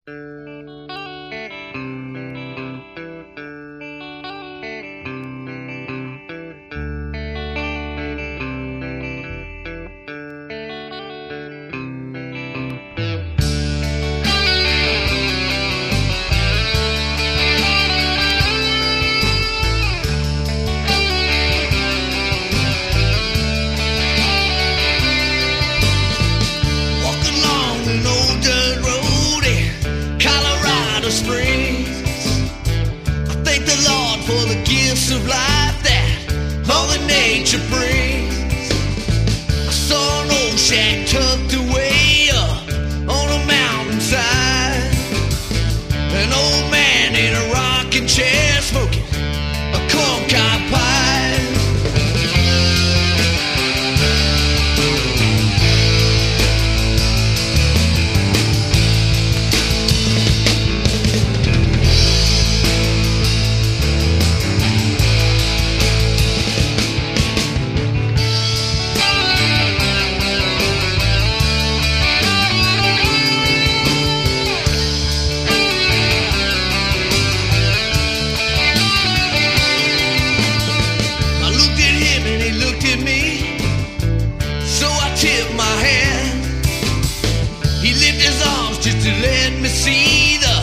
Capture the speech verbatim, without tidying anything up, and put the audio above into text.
Of life that Mother Nature brings. I saw an old shack tucked away up on a mountainside. An old man in a rocking chair smoking a corncob pie. Tipped my hand. He lifted his arms just to let me see the